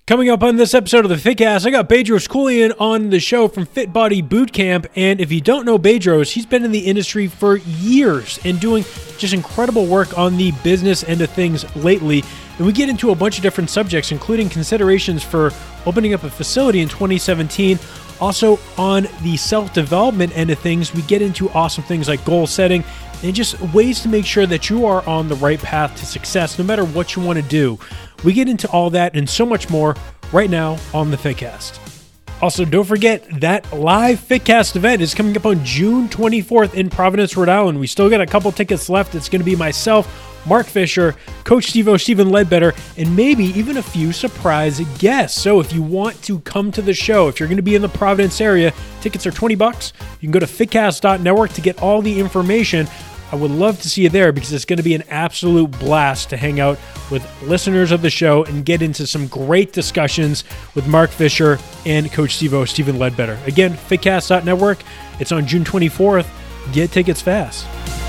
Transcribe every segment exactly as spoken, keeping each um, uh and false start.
Coming up on this episode of the FitCast, I got Bedros Keuilian on the show from Fit Body Bootcamp. And if you don't know Bedros, he's been in the industry for years and doing just incredible work on the business end of things lately. And we get into a bunch of different subjects, including considerations for opening up a facility in twenty seventeen. Also, on the self-development end of things, we get into awesome things like goal setting and just ways to make sure that you are on the right path to success, no matter what you want to do. We get into all that and so much more right now on the FitCast. Also, don't forget that live FitCast event is coming up on June twenty-fourth in Providence, Rhode Island. We still got a couple tickets left. It's going to be myself, Mark Fisher, Coach Steve-O, Stephen Ledbetter, and maybe even a few surprise guests. So if you want to come to the show, if you're going to be in the Providence area, tickets are twenty bucks. You can go to fitcast dot network to get all the information. I would love to see you there because it's going to be an absolute blast to hang out with listeners of the show and get into some great discussions with Mark Fisher and Coach Steve-O, Stephen Ledbetter. Again, fitcast dot network. It's on June twenty-fourth. Get tickets fast.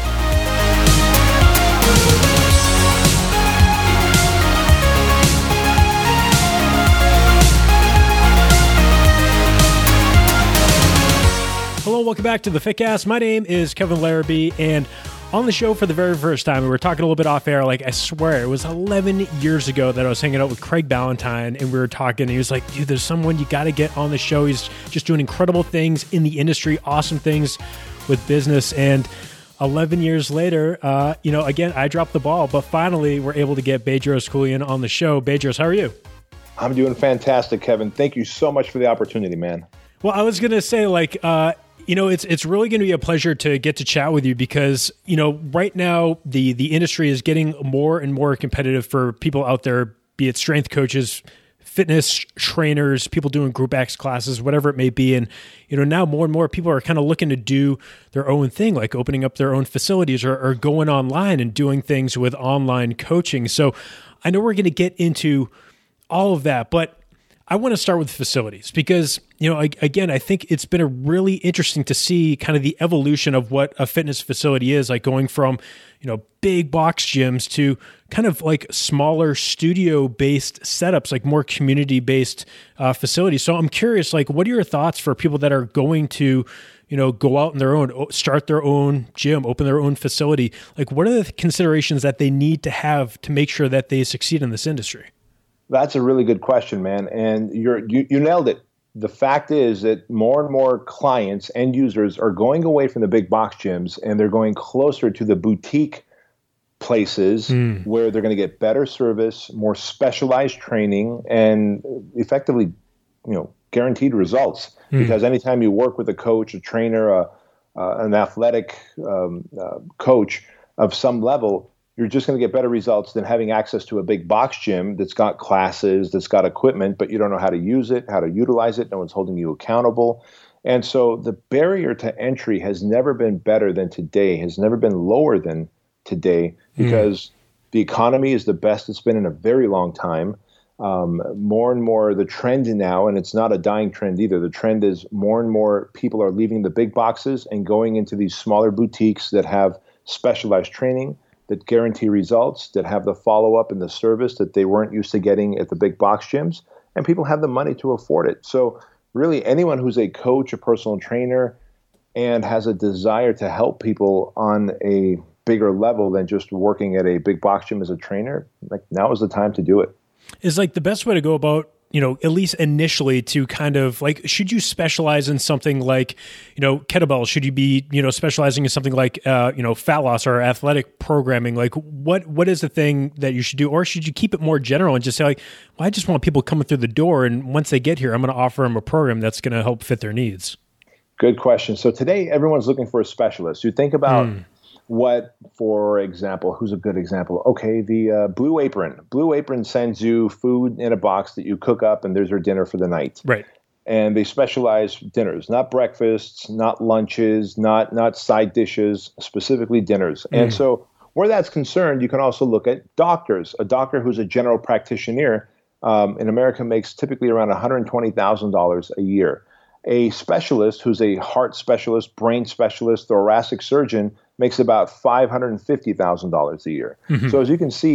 Hello, welcome back to the FitCast. My name is Kevin Larrabee, and on the show for the very first time, we were talking a little bit off air. Like, I swear, it was eleven years ago that I was hanging out with Craig Ballantyne, and we were talking, and he was like, dude, there's someone you got to get on the show. He's just doing incredible things in the industry, awesome things with business. And eleven years later, uh, you know, again, I dropped the ball, but finally we're able to get Bedros Keuilian on the show. Bedros, how are you? I'm doing fantastic, Kevin. Thank you so much for the opportunity, man. Well, I was going to say, like, uh, you know, it's it's really going to be a pleasure to get to chat with you because, you know, right now the the industry is getting more and more competitive for people out there, be it strength coaches, fitness trainers, people doing group X classes, whatever it may be. And, you know, now more and more people are kind of looking to do their own thing, like opening up their own facilities or, or going online and doing things with online coaching. So I know we're going to get into all of that, but I want to start with facilities because, you know, again, I think it's been a really interesting to see kind of the evolution of what a fitness facility is, like going from, you know, big box gyms to kind of like smaller studio-based setups, like more community-based uh, facilities. So I'm curious, like, what are your thoughts for people that are going to, you know, go out on their own, start their own gym, open their own facility? Like, what are the considerations that they need to have to make sure that they succeed in this industry? That's a really good question, man. And you're, you you nailed it. The fact is that more and more clients, end users, are going away from the big box gyms and they're going closer to the boutique places mm. where they're going to get better service, more specialized training, and effectively, you know, guaranteed results. Mm. Because anytime you work with a coach, a trainer, a, uh, an athletic um, uh, coach of some level, you're just going to get better results than having access to a big box gym that's got classes, that's got equipment, but you don't know how to use it, how to utilize it. No one's holding you accountable. And so the barrier to entry has never been better than today, has never been lower than today, because mm. the economy is the best it's been in a very long time. Um, more and more the trend now, and it's not a dying trend either, the trend is more and more people are leaving the big boxes and going into these smaller boutiques that have specialized training, that guarantee results, that have the follow-up and the service that they weren't used to getting at the big box gyms, and people have the money to afford it. So really anyone who's a coach, a personal trainer, and has a desire to help people on a bigger level than just working at a big box gym as a trainer, like, now is the time to do it. Is like the best way to go about, you know, at least initially, to kind of like, should you specialize in something like, you know, kettlebells? Should you be, you know, specializing in something like, uh, you know, fat loss or athletic programming? Like, what what is the thing that you should do? Or should you keep it more general and just say, like, well, I just want people coming through the door, and once they get here, I'm going to offer them a program that's going to help fit their needs? Good question. So today, everyone's looking for a specialist. You think about mm. what, for example, who's a good example? Okay, the uh, Blue Apron. Blue Apron sends you food in a box that you cook up, and there's your dinner for the night. Right. And they specialize dinners, not breakfasts, not lunches, not not side dishes, specifically dinners. Mm. And so where that's concerned, you can also look at doctors. A doctor who's a general practitioner um, in America makes typically around one hundred twenty thousand dollars a year. A specialist who's a heart specialist, brain specialist, thoracic surgeon makes about five hundred fifty thousand dollars a year. Mm-hmm. So as you can see,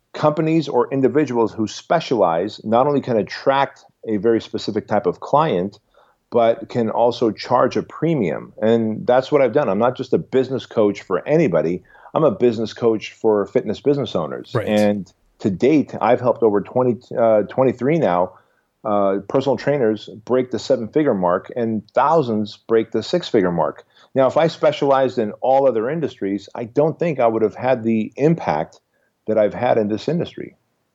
companies or individuals who specialize not only can attract a very specific type of client, but can also charge a premium. And that's what I've done. I'm not just a business coach for anybody. I'm a business coach for fitness business owners. Right. And to date, I've helped over twenty, uh, twenty-three now uh, personal trainers break the seven-figure mark, and thousands break the six-figure mark. Now, if I specialized in all other industries, I don't think I would have had the impact that I've had in this industry.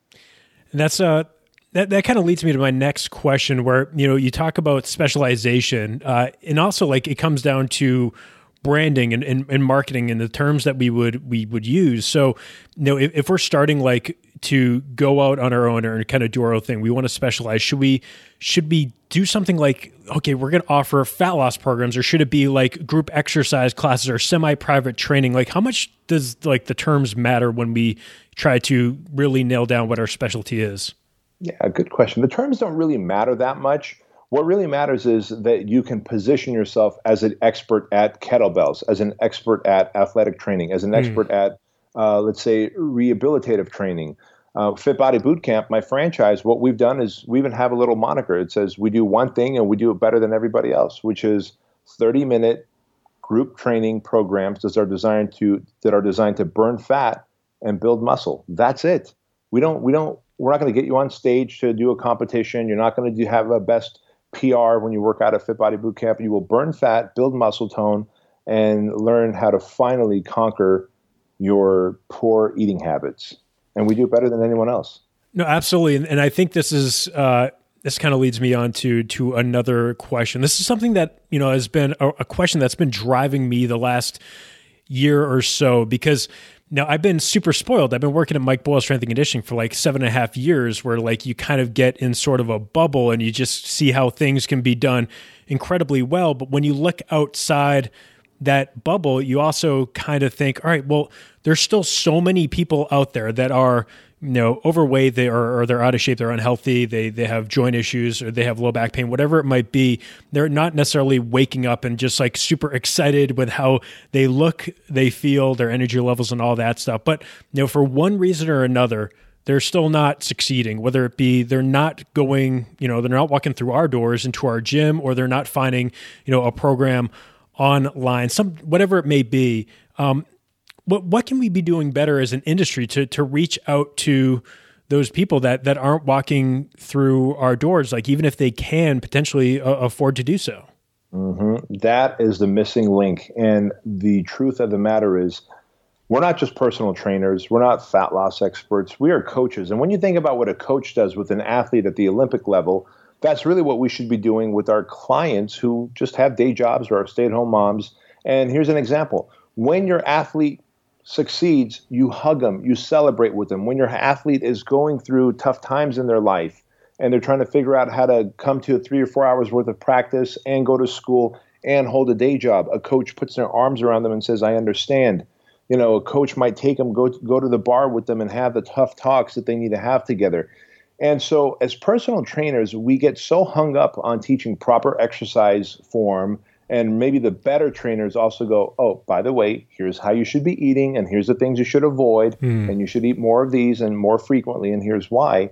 And that's uh, that that kind of leads me to my next question, where you know you talk about specialization, uh, and also like it comes down to branding and, and, and marketing and the terms that we would we would use. So, you know, if, if we're starting like to go out on our own and kind of do our own thing, we want to specialize. Should we should we do something like, okay, we're going to offer fat loss programs, or should it be like group exercise classes or semi-private training? Like, how much does like the terms matter when we try to really nail down what our specialty is? Yeah, good question. The terms don't really matter that much. What really matters is that you can position yourself as an expert at kettlebells, as an expert at athletic training, as an mm. expert at, uh, let's say, rehabilitative training. Uh, Fit Body Bootcamp, my franchise, what we've done is we even have a little moniker. It says we do one thing and we do it better than everybody else, which is thirty-minute group training programs that are designed to that are designed to burn fat and build muscle. That's it. We don't. We don't. We're not going to get you on stage to do a competition. You're not going to have a best P R when you work out at Fit Body Bootcamp. You will burn fat, build muscle tone, and learn how to finally conquer your poor eating habits. And we do better than anyone else. No, absolutely. And, and I think this is uh, this kind of leads me on to to another question. This is something that you know has been a, a question that's been driving me the last year or so, because now I've been super spoiled. I've been working at Mike Boyle Strength and Conditioning for like seven and a half years, where like you kind of get in sort of a bubble and you just see how things can be done incredibly well. But when you look outside that bubble, you also kind of think, all right, well, there's still so many people out there that are, you know, overweight, they are, or they're out of shape, they're unhealthy, they they have joint issues, or they have low back pain, whatever it might be. They're not necessarily waking up and just like super excited with how they look, they feel, their energy levels and all that stuff. But, you know, for one reason or another, they're still not succeeding, whether it be they're not going, you know, they're not walking through our doors into our gym, or they're not finding, you know, a program online, some whatever it may be. Um, what what can we be doing better as an industry to to reach out to those people that that aren't walking through our doors, like even if they can potentially uh, afford to do so? Mm-hmm. That is the missing link. And the truth of the matter is, we're not just personal trainers. We're not fat loss experts. We are coaches. And when you think about what a coach does with an athlete at the Olympic level, that's really what we should be doing with our clients who just have day jobs or are stay-at-home moms. And here's an example. When your athlete succeeds, you hug them, you celebrate with them. When your athlete is going through tough times in their life and they're trying to figure out how to come to three or four hours worth of practice and go to school and hold a day job, a coach puts their arms around them and says, I understand. You know, a coach might take them, go, go to the bar with them and have the tough talks that they need to have together. And so as personal trainers, we get so hung up on teaching proper exercise form, and maybe the better trainers also go, oh, by the way, here's how you should be eating, and here's the things you should avoid, mm. and you should eat more of these and more frequently, and here's why.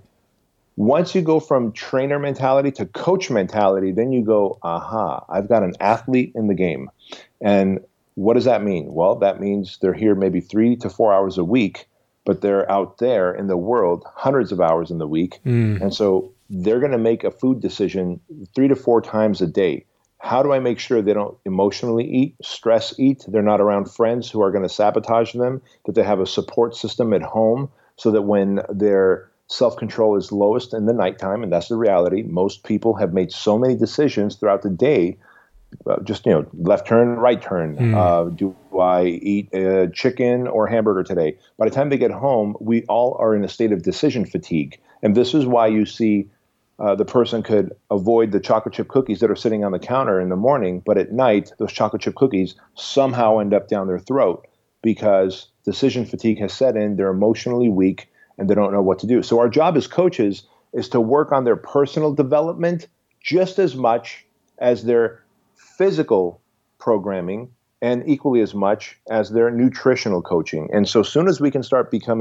Once you go from trainer mentality to coach mentality, then you go, aha, I've got an athlete in the game. And what does that mean? Well, that means they're here maybe three to four hours a week, but they're out there in the world hundreds of hours in the week. Mm. And so they're going to make a food decision three to four times a day. How do I make sure they don't emotionally eat, stress eat, they're not around friends who are going to sabotage them, that they have a support system at home so that when their self-control is lowest in the nighttime, and that's the reality, most people have made so many decisions throughout the day, uh, just, you know, left turn, right turn. Mm. Uh, do I eat uh, chicken or hamburger today? By the time they get home, we all are in a state of decision fatigue. And this is why you see uh, the person could avoid the chocolate chip cookies that are sitting on the counter in the morning, but at night, those chocolate chip cookies somehow end up down their throat because decision fatigue has set in, they're emotionally weak, and they don't know what to do. So our job as coaches is to work on their personal development just as much as their physical programming, and equally as much as their nutritional coaching. And so soon as we can start becoming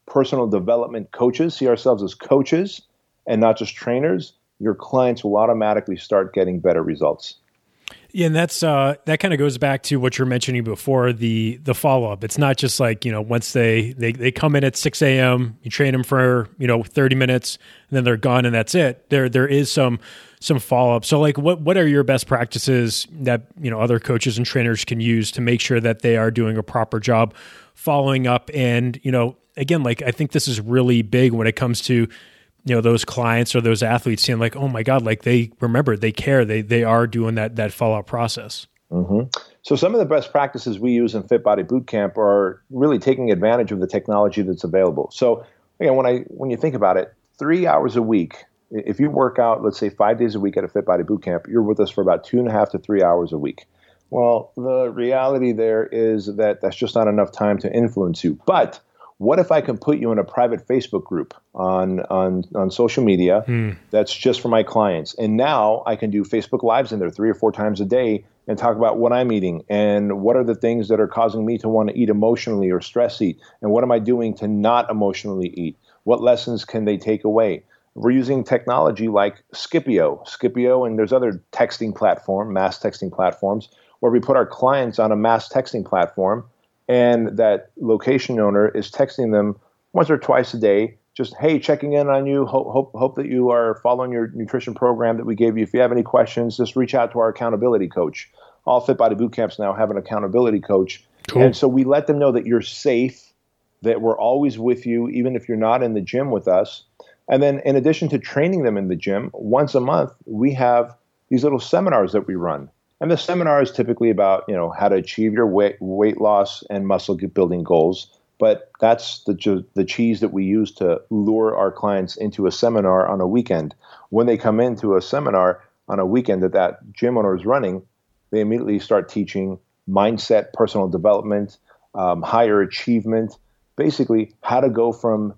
personal development coaches, see ourselves as coaches and not just trainers, your clients will automatically start getting better results. Yeah, and that's uh, that kind of goes back to what you're mentioning before, the the follow up. It's not just like, you know, once they they, they come in at six a.m., you train them for, you know, thirty minutes, and then they're gone, and that's it. There there is some some follow up. So, like, what what are your best practices that, you know, other coaches and trainers can use to make sure that they are doing a proper job following up? And, you know, again, like, I think this is really big when it comes to, you know, those clients or those athletes seeing like, oh my God, like they remember, they care, they they are doing that that follow-up process. Mm-hmm. So some of the best practices we use in Fit Body Bootcamp are really taking advantage of the technology that's available. So again, when I when you think about it, three hours a week, if you work out, let's say five days a week at a Fit Body Bootcamp, you're with us for about two and a half to three hours a week. Well, the reality there is that that's just not enough time to influence you. But what if I can put you in a private Facebook group on on, on social media hmm. that's just for my clients? And now I can do Facebook Lives in there three or four times a day and talk about what I'm eating and what are the things that are causing me to want to eat emotionally or stress eat, and what am I doing to not emotionally eat? What lessons can they take away? We're using technology like Scipio, Scipio, and there's other texting platform, mass texting platforms, where we put our clients on a mass texting platform, and that location owner is texting them once or twice a day, just, hey, checking in on you, hope, hope, hope that you are following your nutrition program that we gave you. If you have any questions, just reach out to our accountability coach. All Fit Body Bootcamps now have an accountability coach. Cool. And so we let them know that you're safe, that we're always with you, even if you're not in the gym with us. And then in addition to training them in the gym, once a month, we have these little seminars that we run. And the seminar is typically about, you know, how to achieve your weight, weight loss and muscle building goals. But that's the the cheese that we use to lure our clients into a seminar on a weekend. When they come into a seminar on a weekend that that gym owner is running, they immediately start teaching mindset, personal development, um, higher achievement, basically how to go from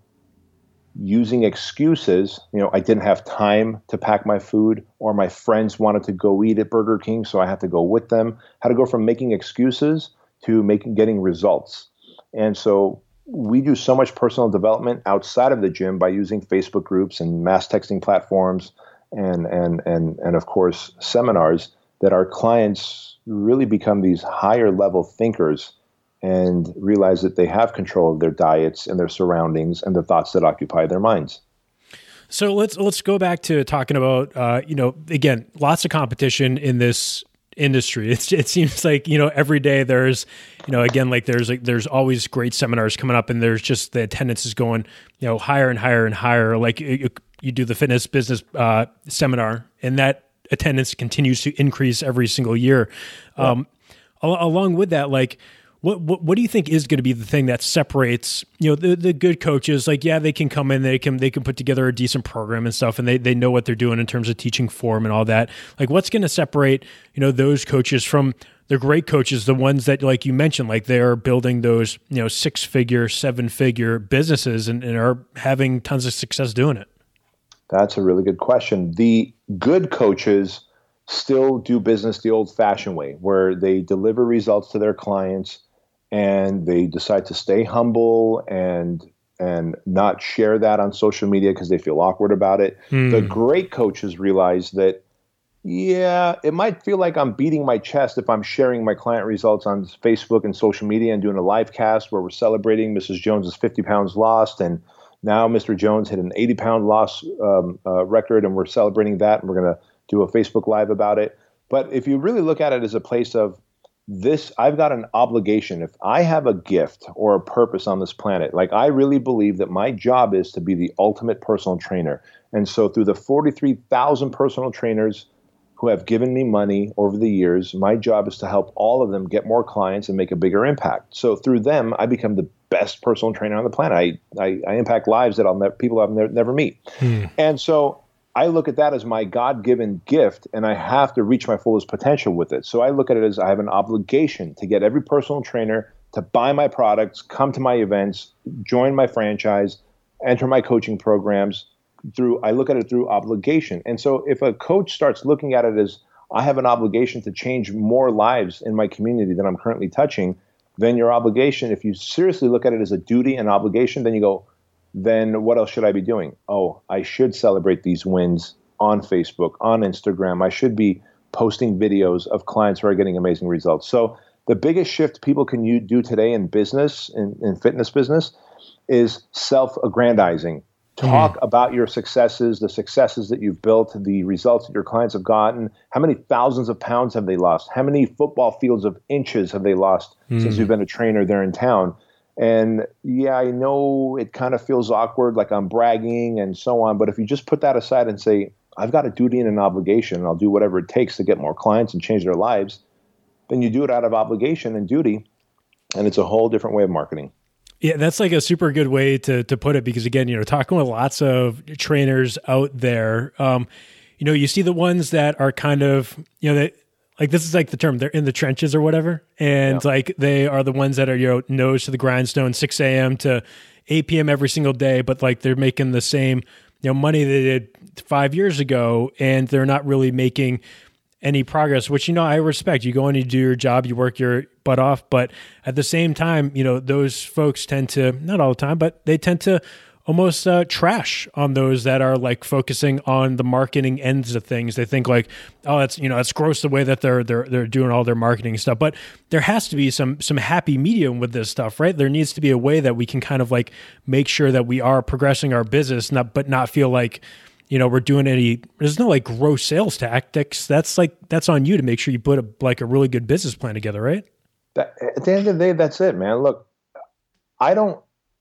using excuses, you know, I didn't have time to pack my food, or my friends wanted to go eat at Burger King, so I had to go with them. How to go from making excuses to making getting results. And so we do so much personal development outside of the gym by using Facebook groups and mass texting platforms and and and and of course seminars, that our clients really become these higher level thinkers and realize that they have control of their diets and their surroundings and the thoughts that occupy their minds. So let's let's go back to talking about, uh, you know, again, lots of competition in this industry. It's, it seems like, you know, every day there's, you know, again, like there's like there's always great seminars coming up, and there's just the attendance is going, you know, higher and higher and higher. Like you, you do the fitness business uh, seminar, and that attendance continues to increase every single year. Yeah. Um, al- along with that, like. What, what what do you think is going to be the thing that separates, you know, the, the good coaches? Like, yeah, they can come in, they can they can put together a decent program and stuff, and they, they know what they're doing in terms of teaching form and all that. Like, what's going to separate, you know, those coaches from the great coaches, the ones that, like you mentioned, like they're building those, you know, six figure, seven figure businesses and, and are having tons of success doing it? That's a really good question. The good coaches still do business the old fashioned way, where they deliver results to their clients, and they decide to stay humble and and not share that on social media because they feel awkward about it. Mm. The great coaches realize that, yeah, it might feel like I'm beating my chest if I'm sharing my client results on Facebook and social media and doing a live cast where we're celebrating Missus Jones's fifty pounds lost, and now Mister Jones hit an eighty pound loss um, uh, record, and we're celebrating that, and we're going to do a Facebook Live about it. But if you really look at it as a place of, this, I've got an obligation. If I have a gift or a purpose on this planet, like I really believe that my job is to be the ultimate personal trainer. And so through the forty-three thousand personal trainers who have given me money over the years, my job is to help all of them get more clients and make a bigger impact. So through them, I become the best personal trainer on the planet. I I, I impact lives that I'll ne- people I'll ne- never meet. Hmm. And so I look at that as my God-given gift, and I have to reach my fullest potential with it. So I look at it as I have an obligation to get every personal trainer to buy my products, come to my events, join my franchise, enter my coaching programs. Through, I look at it through obligation. And so if a coach starts looking at it as I have an obligation to change more lives in my community than I'm currently touching, then your obligation, if you seriously look at it as a duty and obligation, then you go, then what else should I be doing? Oh, I should celebrate these wins on Facebook, on Instagram. I should be posting videos of clients who are getting amazing results. So the biggest shift people can you do today in business, in, in fitness business, is self-aggrandizing. Talk mm-hmm. about your successes, the successes that you've built, the results that your clients have gotten. How many thousands of pounds have they lost? How many football fields of inches have they lost mm-hmm. since you've been a trainer there in town? And yeah, I know it kind of feels awkward, like I'm bragging and so on. But if you just put that aside and say, I've got a duty and an obligation, and I'll do whatever it takes to get more clients and change their lives, then you do it out of obligation and duty. And it's a whole different way of marketing. Yeah, that's like a super good way to to put it, because again, you know, talking with lots of trainers out there, um, you know, you see the ones that are kind of, you know, that like, this is like the term, they're in the trenches or whatever. And yeah. like, they are the ones that are, you know, nose to the grindstone, six a.m. to eight p.m. every single day, but like they're making the same, you know, money they did five years ago, and they're not really making any progress, which, you know, I respect. You go in, you do your job, you work your butt off, but at the same time, you know, those folks tend to, not all the time, but they tend to almost uh, trash on those that are like focusing on the marketing ends of things. They think like, oh, that's, you know, it's gross the way that they're they're they're doing all their marketing stuff. But there has to be some some happy medium with this stuff, right? There needs to be a way that we can kind of like make sure that we are progressing our business, not but not feel like, you know, we're doing any, there's no like gross sales tactics. That's like, that's on you to make sure you put a, like a really good business plan together, right? That, at the end of the day, that's it, man. Look, I don't,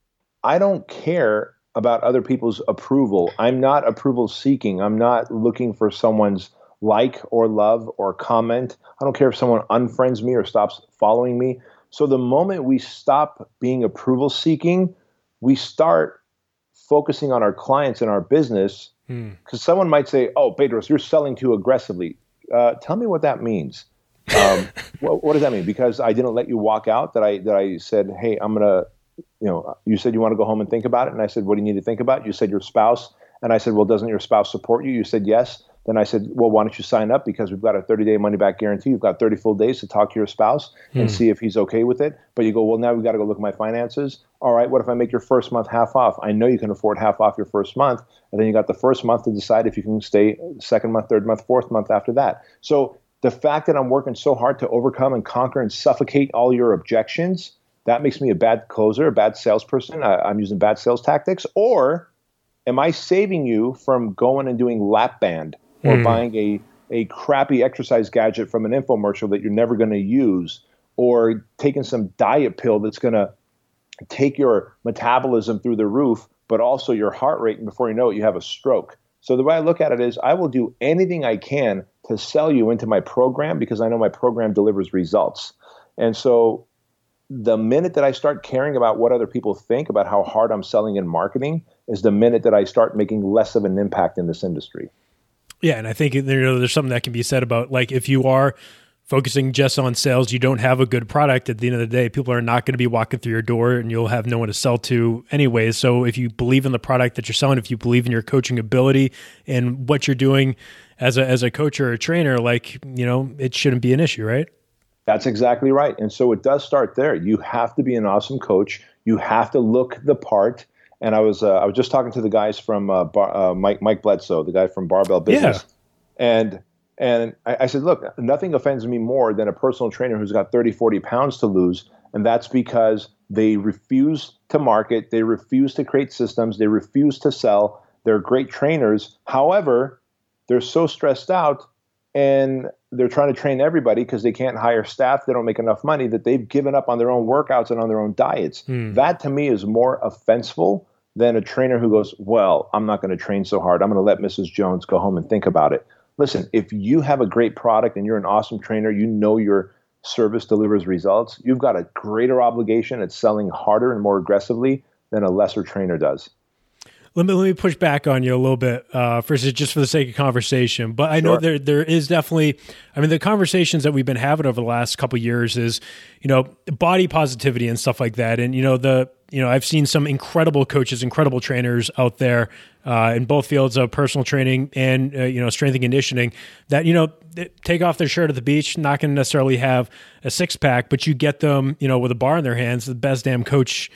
I don't care about other people's approval. I'm not approval seeking. I'm not looking for someone's like or love or comment. I don't care if someone unfriends me or stops following me. So the moment we stop being approval seeking, we start focusing on our clients and our business. Because hmm. someone might say, oh, Bedros, you're selling too aggressively. Uh, tell me what that means. Um, what, what does that mean? Because I didn't let you walk out, that I that I said, hey, I'm going to, you know, you said you want to go home and think about it. And I said, what do you need to think about? You said your spouse. And I said, well, doesn't your spouse support you? You said yes. Then I said, well, why don't you sign up? Because we've got a thirty-day money-back guarantee. You've got thirty full days to talk to your spouse hmm. and see if he's okay with it. But you go, well, now we've got to go look at my finances. All right, what if I make your first month half off? I know you can afford half off your first month. And then you got the first month to decide if you can stay second month, third month, fourth month after that. So the fact that I'm working so hard to overcome and conquer and suffocate all your objections, that makes me a bad closer, a bad salesperson. I, I'm using bad sales tactics. Or am I saving you from going and doing lap band or mm. buying a, a crappy exercise gadget from an infomercial that you're never going to use, or taking some diet pill that's going to take your metabolism through the roof, but also your heart rate, and before you know it, you have a stroke. So the way I look at it is, I will do anything I can to sell you into my program, because I know my program delivers results. And so the minute that I start caring about what other people think about how hard I'm selling in marketing is the minute that I start making less of an impact in this industry. Yeah, and I think, you know, there's something that can be said about, like, if you are focusing just on sales, you don't have a good product, at the end of the day, people are not going to be walking through your door, and you'll have no one to sell to anyways. So if you believe in the product that you're selling, if you believe in your coaching ability and what you're doing as a as a coach or a trainer, like, you know, it shouldn't be an issue, right? That's exactly right. And so it does start there. You have to be an awesome coach. You have to look the part. And I was uh, I was just talking to the guys from uh, Bar, uh, Mike Mike Bledsoe, the guy from Barbell Business, yeah. and and I, I said, look, nothing offends me more than a personal trainer who's got thirty, forty pounds to lose, and that's because they refuse to market, they refuse to create systems, they refuse to sell. They're great trainers, however, they're so stressed out, and they're trying to train everybody because they can't hire staff, they don't make enough money, that they've given up on their own workouts and on their own diets. Hmm. That to me is more offenseful than a trainer who goes, well, I'm not going to train so hard. I'm going to let Missus Jones go home and think about it. Listen, if you have a great product and you're an awesome trainer, you know your service delivers results, you've got a greater obligation at selling harder and more aggressively than a lesser trainer does. Let me let me push back on you a little bit, uh, first, just for the sake of conversation. But I sure. know there there is definitely, I mean, the conversations that we've been having over the last couple of years is, you know, body positivity and stuff like that. And, you know, the, you know, I've seen some incredible coaches, incredible trainers out there uh, in both fields of personal training and, uh, you know, strength and conditioning that, you know, take off their shirt at the beach, not going to necessarily have a six pack, but you get them, you know, with a bar in their hands, the best damn coach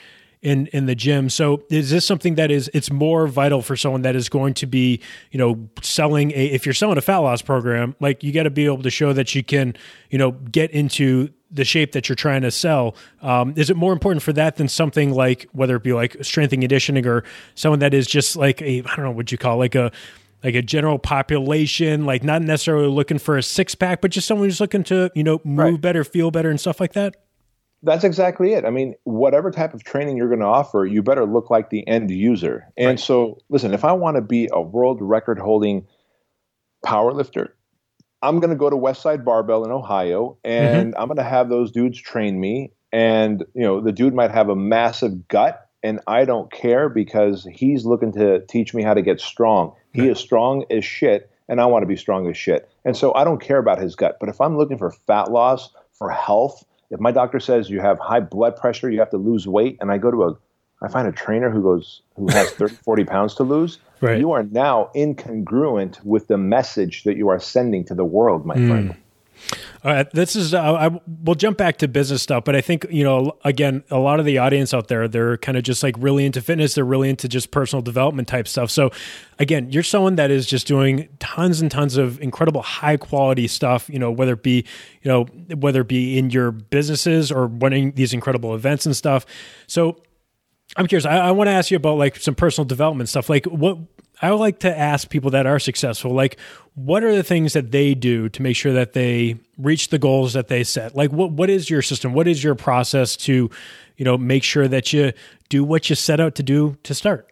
in, in the gym. So is this something that is, it's more vital for someone that is going to be, you know, selling a, if you're selling a fat loss program, like you got to be able to show that you can, you know, get into the shape that you're trying to sell. Um, is it more important for that than something like, whether it be like strength and conditioning or someone that is just like a, I don't know what you call like a, like a general population, like not necessarily looking for a six pack, but just someone who's looking to, you know, move right. better, feel better and stuff like that? That's exactly it. I mean, whatever type of training you're going to offer, you better look like the end user. And right. so listen, if I want to be a world record holding power lifter, I'm going to go to Westside Barbell in Ohio, and mm-hmm. I'm going to have those dudes train me. And, you know, the dude might have a massive gut, and I don't care because he's looking to teach me how to get strong. He right. is strong as shit, and I want to be strong as shit. And so I don't care about his gut. But if I'm looking for fat loss, for health, if my doctor says you have high blood pressure, you have to lose weight, and I go to a, I find a trainer who goes, who has thirty, forty pounds to lose, right. you are now incongruent with the message that you are sending to the world, my mm. friend. All right, this is, uh, I, we'll jump back to business stuff, but I think, you know, again, a lot of the audience out there, they're kind of just like really into fitness. They're really into just personal development type stuff. So again, you're someone that is just doing tons and tons of incredible high quality stuff, you know, whether it be, you know, whether it be in your businesses or running these incredible events and stuff. So I'm curious, I, I want to ask you about like some personal development stuff. Like what, I would like to ask people that are successful, like, what are the things that they do to make sure that they reach the goals that they set? Like, what what is your system? What is your process to, you know, make sure that you do what you set out to do to start?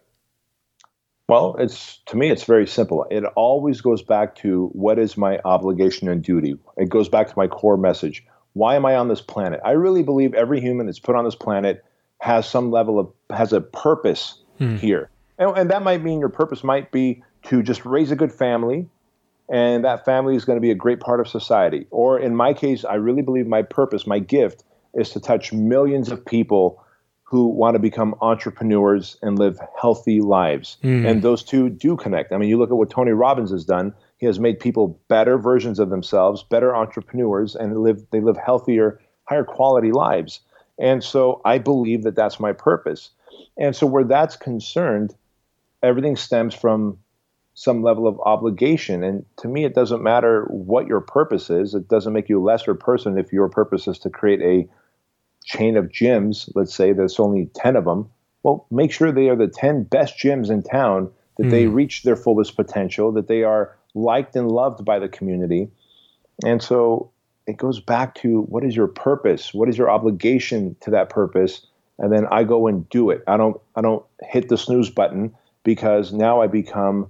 Well, it's to me, it's very simple. It always goes back to what is my obligation and duty. It goes back to my core message. Why am I on this planet? I really believe every human that's put on this planet has some level of, has a purpose hmm. here. And, and that might mean your purpose might be to just raise a good family, and that family is going to be a great part of society. Or in my case, I really believe my purpose, my gift, is to touch millions of people who want to become entrepreneurs and live healthy lives. Mm. And those two do connect. I mean, you look at what Tony Robbins has done. He has made people better versions of themselves, better entrepreneurs, and live they live healthier, higher quality lives. And so I believe that that's my purpose. And so where that's concerned, everything stems from some level of obligation. And to me, it doesn't matter what your purpose is. It doesn't make you a lesser person if your purpose is to create a chain of gyms. Let's say there's only ten of them. Well, make sure they are the ten best gyms in town, that mm. they reach their fullest potential, that they are liked and loved by the community. And so it goes back to, what is your purpose? What is your obligation to that purpose? And then I go and do it. I don't, I don't hit the snooze button, because now I become,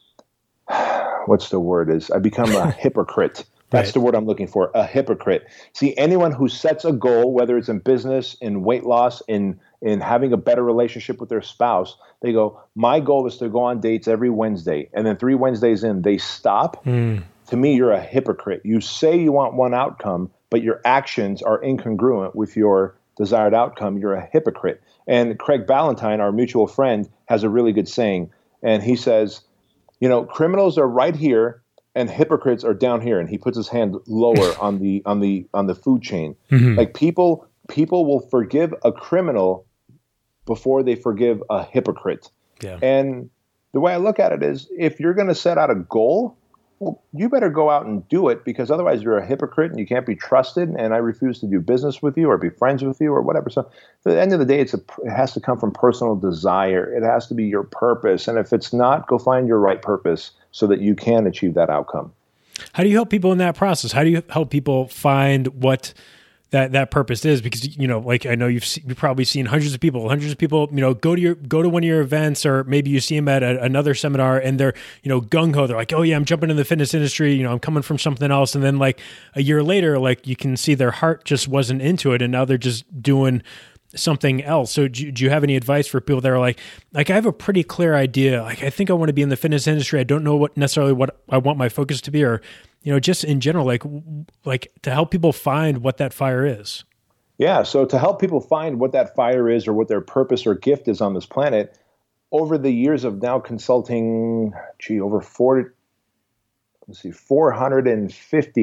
what's the word is, I become a hypocrite. That's right. The word I'm looking for, a hypocrite. See, anyone who sets a goal, whether it's in business, in weight loss, in, in having a better relationship with their spouse, they go, my goal is to go on dates every Wednesday. And then three Wednesdays in, they stop. Mm. To me, you're a hypocrite. You say you want one outcome, but your actions are incongruent with your desired outcome. You're a hypocrite. And Craig Ballantyne, our mutual friend, has a really good saying. And he says, you know, criminals are right here and hypocrites are down here. And he puts his hand lower on the on the on the food chain. Mm-hmm. Like people people will forgive a criminal before they forgive a hypocrite. Yeah. And the way I look at it is, if you're going to set out a goal, well, you better go out and do it, because otherwise you're a hypocrite and you can't be trusted, and I refuse to do business with you or be friends with you or whatever. So at the end of the day, it's a, it has to come from personal desire. It has to be your purpose. And if it's not, go find your right purpose so that you can achieve that outcome. How do you help people in that process? How do you help people find what that that purpose is? Because, you know, like I know you've, see, you've probably seen hundreds of people, hundreds of people, you know, go to your, go to one of your events, or maybe you see them at a, another seminar and they're, you know, gung ho. They're like, oh yeah, I'm jumping in the fitness industry. You know, I'm coming from something else. And then like a year later, like you can see their heart just wasn't into it. And now they're just doing something else. So do, do you have any advice for people that are like, like I have a pretty clear idea. Like I think I want to be in the fitness industry. I don't know what necessarily what I want my focus to be, or, you know, just in general, like, like to help people find what that fire is. Yeah, so to help people find what that fire is, or what their purpose or gift is on this planet, over the years of now consulting, gee, over forty, let's see, four hundred fifty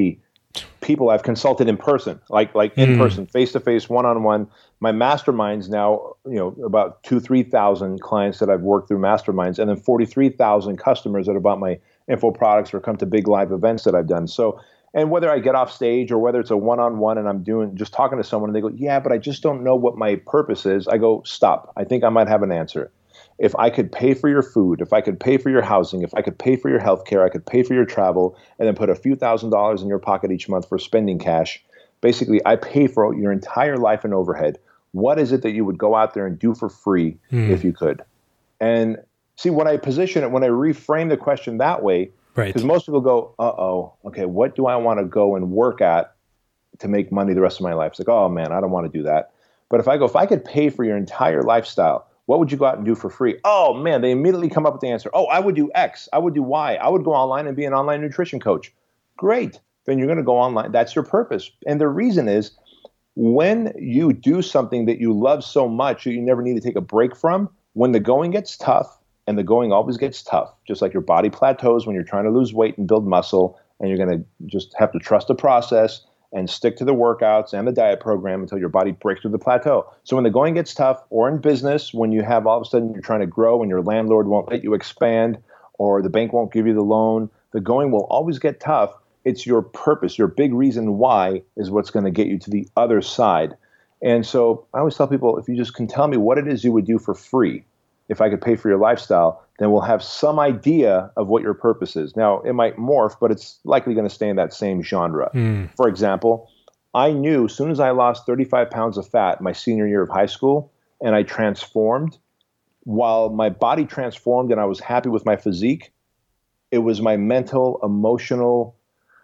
people I've consulted in person, like like in Mm. person, face to face, one on one. My masterminds now, you know, about two, three thousand clients that I've worked through masterminds, and then forty-three thousand customers that have bought my info products or come to big live events that I've done. So, and whether I get off stage or whether it's a one on one and I'm doing just talking to someone and they go, yeah, but I just don't know what my purpose is. I go, stop. I think I might have an answer. If I could pay for your food, if I could pay for your housing, if I could pay for your health care, I could pay for your travel, and then put a few thousand dollars in your pocket each month for spending cash. Basically, I pay for your entire life and overhead. What is it that you would go out there and do for free mm. if you could? And see, when I position it, when I reframe the question that way, right? Because most people go, uh-oh, okay, what do I want to go and work at to make money the rest of my life? It's like, oh, man, I don't want to do that. But if I go, if I could pay for your entire lifestyle, what would you go out and do for free? Oh, man, they immediately come up with the answer. Oh, I would do X. I would do Y. I would go online and be an online nutrition coach. Great. Then you're going to go online. That's your purpose. And the reason is when you do something that you love so much that you never need to take a break from, when the going gets tough, and the going always gets tough, just like your body plateaus when you're trying to lose weight and build muscle, and you're going to just have to trust the process and stick to the workouts and the diet program until your body breaks through the plateau. So when the going gets tough, or in business, when you have all of a sudden you're trying to grow and your landlord won't let you expand, or the bank won't give you the loan, the going will always get tough. It's your purpose, your big reason why is what's going to get you to the other side. And so I always tell people, if you just can tell me what it is you would do for free, if I could pay for your lifestyle, then we'll have some idea of what your purpose is. Now, it might morph, but it's likely going to stay in that same genre. Mm. For example, I knew as soon as I lost thirty-five pounds of fat my senior year of high school, and I transformed, while my body transformed and I was happy with my physique, it was my mental, emotional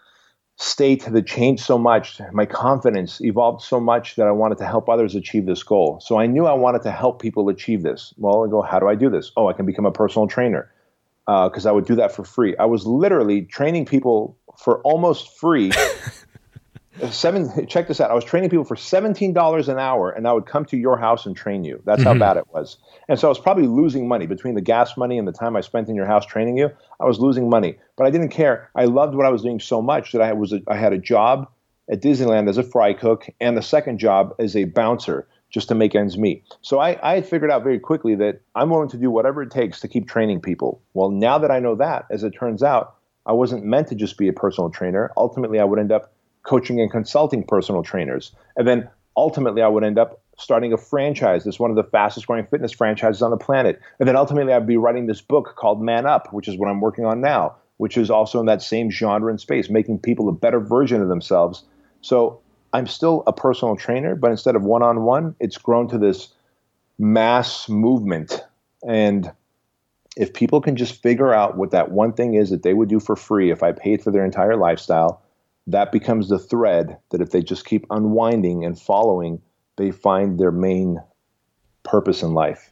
state that changed so much. My confidence evolved so much that I wanted to help others achieve this goal. So I knew I wanted to help people achieve this. Well, I go, how do I do this? Oh, I can become a personal trainer because uh, I would do that for free. I was literally training people for almost free. Seven, check this out. I was training people for seventeen dollars an hour, and I would come to your house and train you. That's how mm-hmm. bad it was. And so I was probably losing money between the gas money and the time I spent in your house training you. I was losing money, but I didn't care. I loved what I was doing so much that I was a, I had a job at Disneyland as a fry cook and a second job as a bouncer just to make ends meet. So I, I had figured out very quickly that I'm willing to do whatever it takes to keep training people. Well, now that I know that, as it turns out, I wasn't meant to just be a personal trainer. Ultimately, I would end up coaching and consulting personal trainers. And then ultimately I would end up starting a franchise that's one of the fastest growing fitness franchises on the planet. And then ultimately I'd be writing this book called Man Up, which is what I'm working on now, which is also in that same genre and space, making people a better version of themselves. So I'm still a personal trainer, but instead of one-on-one, it's grown to this mass movement. And if people can just figure out what that one thing is that they would do for free if I paid for their entire lifestyle, that becomes the thread that if they just keep unwinding and following, they find their main purpose in life.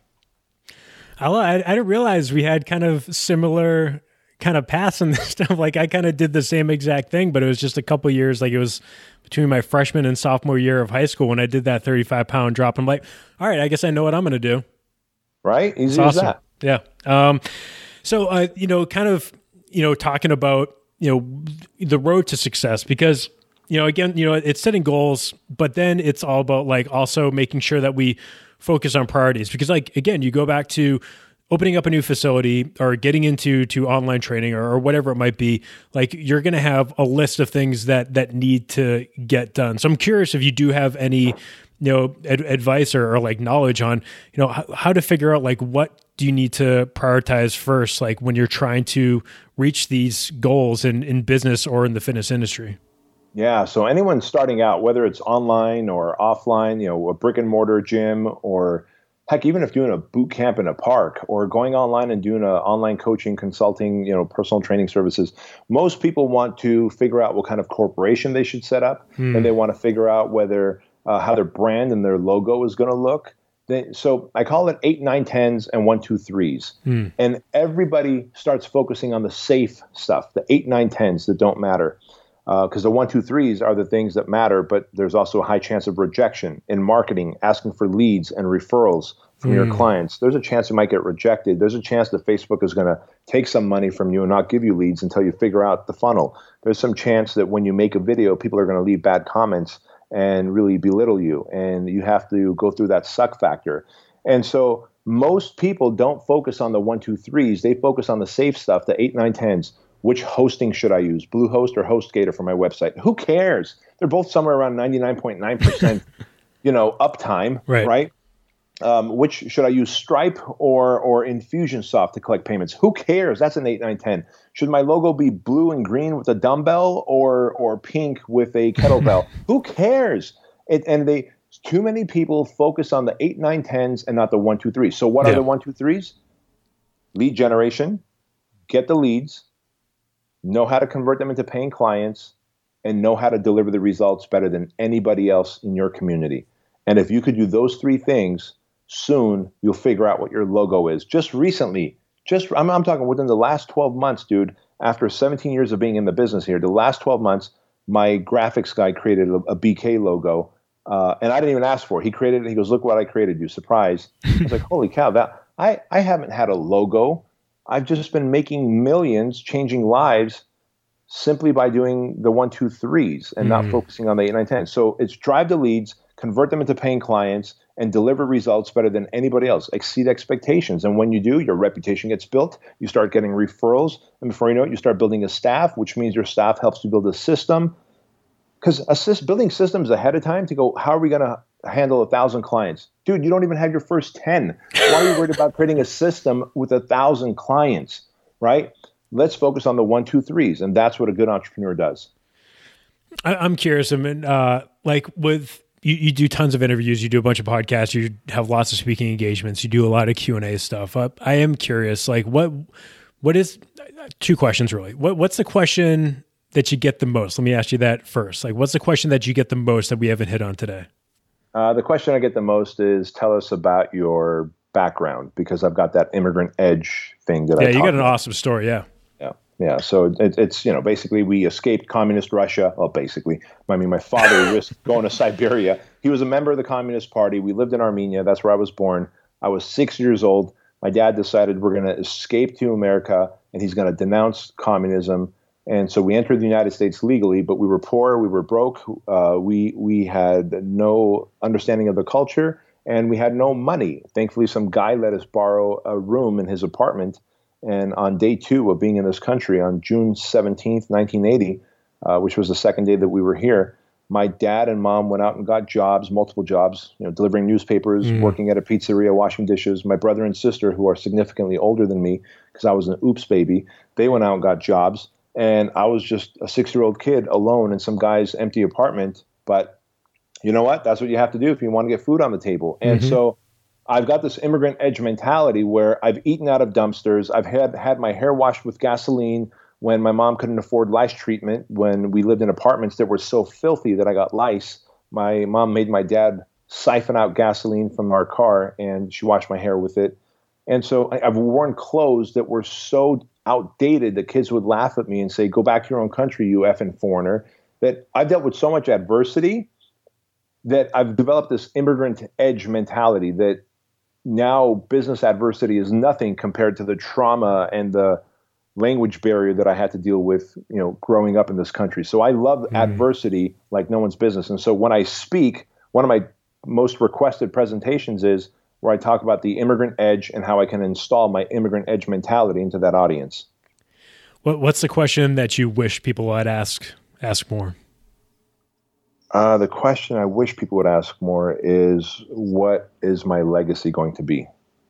I, I didn't realize we had kind of similar kind of paths in this stuff. Like I kind of did the same exact thing, but it was just a couple years, like it was between my freshman and sophomore year of high school when I did that thirty-five pound drop. I'm like, all right, I guess I know what I'm going to do. Right? Easy awesome. as that. Yeah. Um, so, uh, you know, kind of, you know, talking about, you know, the road to success, because, you know, again, you know, it's setting goals, but then it's all about like also making sure that we focus on priorities, because like, again, you go back to opening up a new facility or getting into to online training or, or whatever it might be, like you're going to have a list of things that, that need to get done. So I'm curious if you do have any, you know, ad- advice or, or like knowledge on, you know, how, how to figure out like what do you need to prioritize first, like when you're trying to reach these goals in, in business or in the fitness industry? Yeah. So anyone starting out, whether it's online or offline, you know, a brick and mortar gym, or heck, even if doing a boot camp in a park or going online and doing a online coaching, consulting, you know, personal training services, most people want to figure out what kind of corporation they should set up. Hmm. And they want to figure out whether uh, how their brand and their logo is going to look. They, so I call it eight, nine, tens, and one, two, threes. Hmm. And everybody starts focusing on the safe stuff, the eight, nine, tens that don't matter. Because uh, the one, two, threes are the things that matter, but there's also a high chance of rejection in marketing, asking for leads and referrals, from mm. your clients, there's a chance you might get rejected. There's a chance that Facebook is going to take some money from you and not give you leads until you figure out the funnel. There's some chance that when you make a video, people are going to leave bad comments and really belittle you. And you have to go through that suck factor. And so most people don't focus on the one, two, threes. They focus on the safe stuff, the eight, nine, tens. Which hosting should I use, Bluehost or HostGator for my website? Who cares? They're both somewhere around ninety-nine point nine percent, you know, uptime, right? right? Um, which should I use, Stripe or or Infusionsoft to collect payments? Who cares? That's an eight, nine, ten. Should my logo be blue and green with a dumbbell or or pink with a kettlebell? Who cares? It, and they too many people focus on the eight, nine, tens and not the one, two, threes. So what yeah. are the one, two, threes? Lead generation, get the leads, know how to convert them into paying clients, and know how to deliver the results better than anybody else in your community. And if you could do those three things, soon you'll figure out what your logo is. Just recently, just I'm, I'm talking within the last twelve months, dude, after seventeen years of being in the business here, the last twelve months, my graphics guy created a, a B K logo, uh, and I didn't even ask for it. He created it. He goes, look what I created, you. Surprise. I was like, holy cow, that I, I haven't had a logo. I've just been making millions, changing lives simply by doing the one, two, threes and mm-hmm. not focusing on the eight, nine, ten. So it's drive the leads, convert them into paying clients, and deliver results better than anybody else. Exceed expectations. And when you do, your reputation gets built. You start getting referrals. And before you know it, you start building a staff, which means your staff helps you build a system. Because assist building systems ahead of time to go, how are we going to handle a thousand clients? Dude, you don't even have your first ten. Why are you worried about creating a system with a thousand clients, right? Let's focus on the one, two, threes. And that's what a good entrepreneur does. I, I'm curious. I mean, uh, like with, you, you do tons of interviews, you do a bunch of podcasts, you have lots of speaking engagements, you do a lot of Q and A stuff. I, I am curious, like what, what is, two questions really. What, what's the question that you get the most? Let me ask you that first. Like, what's the question that you get the most that we haven't hit on today? Uh, the question I get the most is, tell us about your background, because I've got that immigrant edge thing that yeah, I you got an about. awesome story. Yeah. Yeah. Yeah. So it, it's, you know, basically we escaped communist Russia. Well, basically, I mean, my father risked going to Siberia. He was a member of the Communist Party. We lived in Armenia. That's where I was born. I was six years old. My dad decided we're going to escape to America and he's going to denounce communism. And so we entered the United States legally, but we were poor, we were broke, uh, we we had no understanding of the culture, and we had no money. Thankfully, some guy let us borrow a room in his apartment. And on day two of being in this country, on June seventeenth, nineteen eighty, uh, which was the second day that we were here, my dad and mom went out and got jobs, multiple jobs, you know, delivering newspapers, mm. working at a pizzeria, washing dishes. My brother and sister, who are significantly older than me, because I was an oops baby, they went out and got jobs. And I was just a six-year-old kid alone in some guy's empty apartment. But you know what? That's what you have to do if you want to get food on the table. And mm-hmm. so I've got this immigrant edge mentality where I've eaten out of dumpsters. I've had, had my hair washed with gasoline when my mom couldn't afford lice treatment, when we lived in apartments that were so filthy that I got lice. My mom made my dad siphon out gasoline from our car, and she washed my hair with it. And so I've worn clothes that were so outdated that kids would laugh at me and say, go back to your own country, you effing foreigner. That I've dealt with so much adversity that I've developed this immigrant edge mentality that now business adversity is nothing compared to the trauma and the language barrier that I had to deal with, you know, growing up in this country. So I love mm. adversity like no one's business. And so when I speak, one of my most requested presentations is where I talk about the immigrant edge and how I can install my immigrant edge mentality into that audience. What, what's the question that you wish people would ask ask more? Uh, the question I wish people would ask more is, what is my legacy going to be?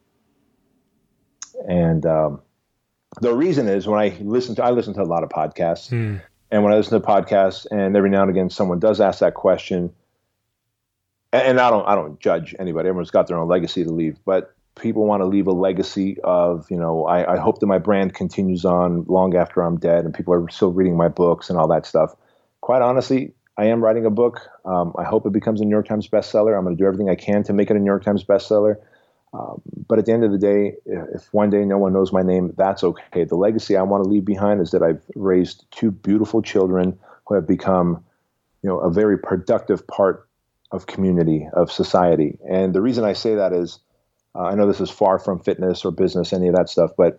And um, the reason is, when I listen to, I listen to a lot of podcasts, hmm. and when I listen to podcasts, and every now and again someone does ask that question, and I don't, I don't judge anybody. Everyone's got their own legacy to leave, but people want to leave a legacy of, you know, I, I hope that my brand continues on long after I'm dead, and people are still reading my books and all that stuff. Quite honestly, I am writing a book. Um, I hope it becomes a New York Times bestseller. I'm going to do everything I can to make it a New York Times bestseller. Um, but at the end of the day, if one day no one knows my name, that's okay. The legacy I want to leave behind is that I've raised two beautiful children who have become, you know, a very productive part of community, of society. And the reason I say that is uh, I know this is far from fitness or business, any of that stuff, but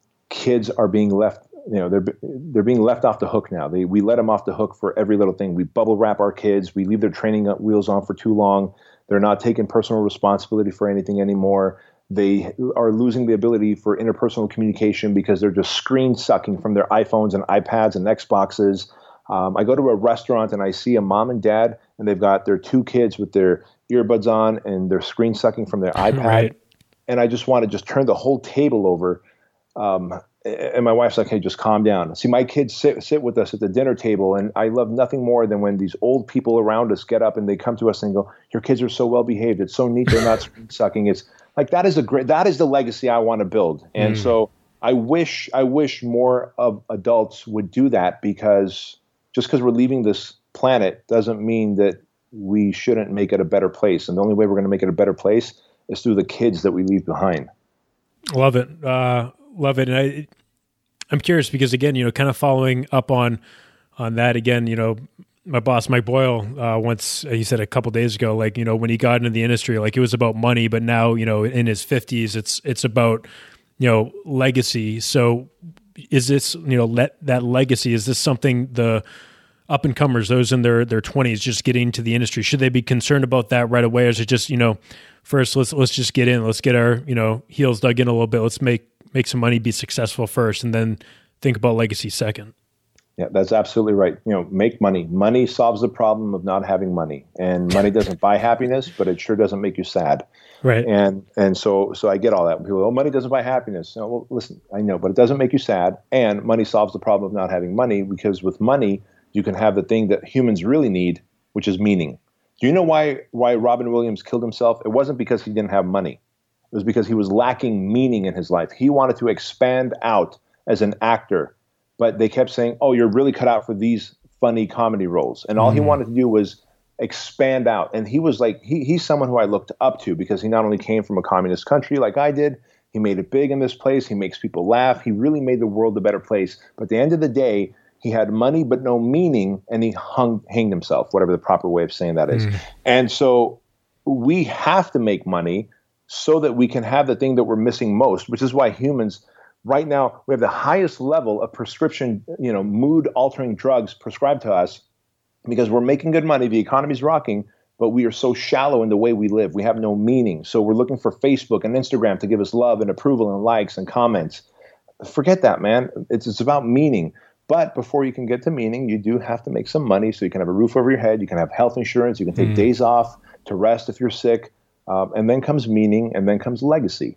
kids are being left, you know, they're they're being left off the hook now. They, we let them off the hook for every little thing. We bubble wrap our kids. We leave their training wheels on for too long. They're not taking personal responsibility for anything anymore. They are losing the ability for interpersonal communication because they're just screen sucking from their iPhones and iPads and Xboxes. Um, I go to a restaurant and I see a mom and dad, and they've got their two kids with their earbuds on and they're screen sucking from their iPad. Right. And I just want to just turn the whole table over. Um, and my wife's like, hey, just calm down. See, my kids sit sit with us at the dinner table, and I love nothing more than when these old people around us get up and they come to us and go, your kids are so well behaved. It's so neat. They're not screen sucking. It's like, that is a great, that is the legacy I want to build. And mm. so I wish, I wish more of adults would do that, because just because we're leaving this planet doesn't mean that we shouldn't make it a better place. And the only way we're going to make it a better place is through the kids that we leave behind. Love it. Uh, love it. And I, I'm curious because, again, you know, kind of following up on, on that again, you know, my boss, Mike Boyle, uh, once he said a couple days ago, like, you know, when he got into the industry, like, it was about money, but now, you know, in his fifties, it's, it's about, you know, legacy. So is this, you know, let that legacy, is this something the up and comers, those in their, their twenties, just getting into the industry, should they be concerned about that right away? Or is it just, you know, first, let's, let's just get in, let's get our, you know, heels dug in a little bit. Let's make, make some money, be successful first, and then think about legacy second. Yeah, that's absolutely right. You know, make money. Money solves the problem of not having money, and money doesn't buy happiness, but it sure doesn't make you sad. Right. And and so so I get all that. People, oh, money doesn't buy happiness. No, well, listen, I know, but it doesn't make you sad, and money solves the problem of not having money, because with money you can have the thing that humans really need, which is meaning. Do you know why why Robin Williams killed himself? It wasn't because he didn't have money. It was because he was lacking meaning in his life. He wanted to expand out as an actor, but they kept saying, oh, you're really cut out for these funny comedy roles. And all mm. he wanted to do was expand out. And he was like, he, he's someone who I looked up to, because he not only came from a communist country like I did, he made it big in this place. He makes people laugh. He really made the world a better place. But at the end of the day, he had money but no meaning, and he hung, hanged himself, whatever the proper way of saying that is. Mm. And so we have to make money so that we can have the thing that we're missing most, which is why humans right now, we have the highest level of prescription, you know, mood-altering drugs prescribed to us, because we're making good money, the economy's rocking, but we are so shallow in the way we live. We have no meaning. So we're looking for Facebook and Instagram to give us love and approval and likes and comments. Forget that, man. It's it's about meaning. But before you can get to meaning, you do have to make some money so you can have a roof over your head, you can have health insurance, you can take mm. days off to rest if you're sick, um, and then comes meaning, and then comes legacy.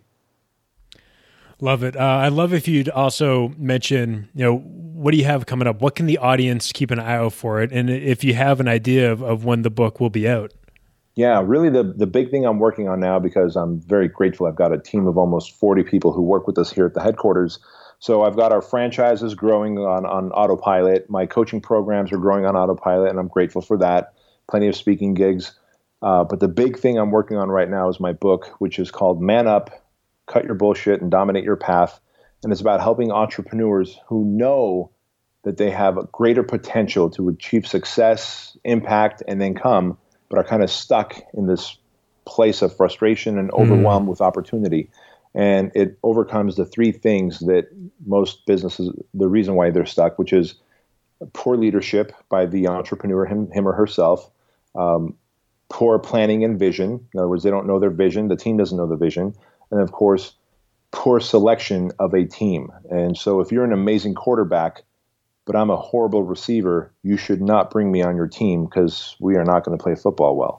Love it. Uh, I love if you'd also mention, you know, what do you have coming up? What can the audience keep an eye out for it? And if you have an idea of, of when the book will be out. Yeah, really the, the big thing I'm working on now, because I'm very grateful. I've got a team of almost forty people who work with us here at the headquarters. So I've got our franchises growing on, on autopilot. My coaching programs are growing on autopilot, and I'm grateful for that. Plenty of speaking gigs. Uh, but the big thing I'm working on right now is my book, which is called Man Up, Cut Your Bullshit and Dominate Your Path. And it's about helping entrepreneurs who know that they have a greater potential to achieve success, impact, and income, but are kind of stuck in this place of frustration and overwhelmed mm. with opportunity. And it overcomes the three things that most businesses, the reason why they're stuck, which is poor leadership by the entrepreneur, him, him or herself, um, poor planning and vision. In other words, they don't know their vision. The team doesn't know the vision. And of course, poor selection of a team. And so if you're an amazing quarterback, but I'm a horrible receiver, you should not bring me on your team, because we are not going to play football well.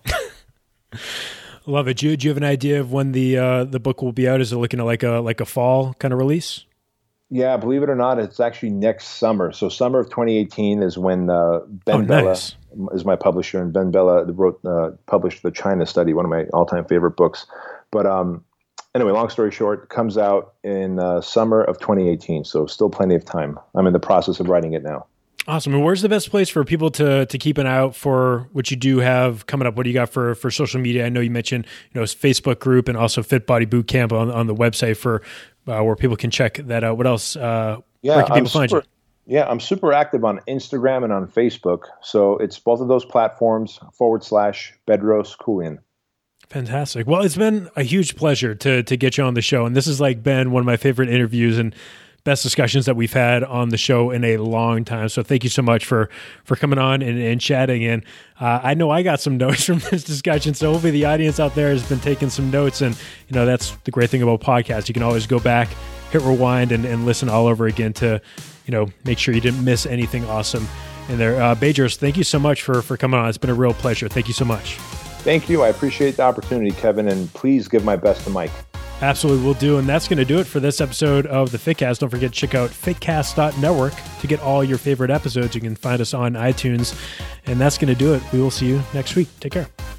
Love it. Do you, do you have an idea of when the uh, the book will be out? Is it looking at like a like a fall kind of release? Yeah, believe it or not, it's actually next summer. So summer of twenty eighteen is when uh, Ben oh, Bella nice. is my publisher, and Ben Bella wrote uh, published the China Study, one of my all-time favorite books. But um, anyway, long story short, it comes out in uh, summer of twenty eighteen. So still plenty of time. I'm in the process of writing it now. Awesome. And where's the best place for people to to keep an eye out for what you do have coming up? What do you got for, for social media? I know you mentioned, you know, his Facebook group and also Fit Body Boot Camp on, on the website for uh, where people can check that out. What else? Uh, yeah, where can people I'm find super, you? Yeah, I'm super active on Instagram and on Facebook. So it's both of those platforms forward slash Bedros Keuilian. Fantastic. Well, it's been a huge pleasure to to get you on the show. And this has like been one of my favorite interviews and best discussions that we've had on the show in a long time. So thank you so much for, for coming on and, and chatting. And uh, I know I got some notes from this discussion. So hopefully the audience out there has been taking some notes. And, you know, that's the great thing about podcasts. You can always go back, hit rewind, and, and listen all over again to, you know, make sure you didn't miss anything awesome in there. Uh, Bedros, thank you so much for, for coming on. It's been a real pleasure. Thank you so much. Thank you. I appreciate the opportunity, Kevin. And please give my best to Mike. Absolutely, will do. And that's going to do it for this episode of the FitCast. Don't forget to check out fitcast dot network to get all your favorite episodes. You can find us on iTunes. And that's going to do it. We will see you next week. Take care.